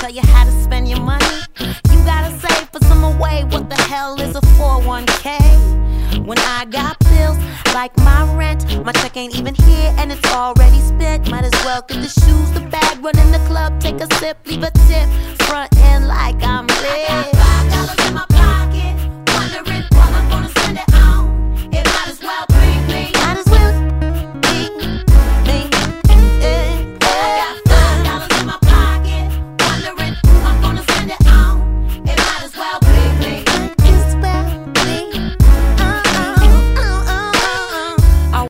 tell you how to spend your money. You gotta save for some away. What the hell is a 401k? When I got bills like my rent, my check ain't even here and it's already spent. Might as well get the shoes, the bag, run in the club, take a sip, leave a tip, front end like I'm lit. I got $5 in my pocket.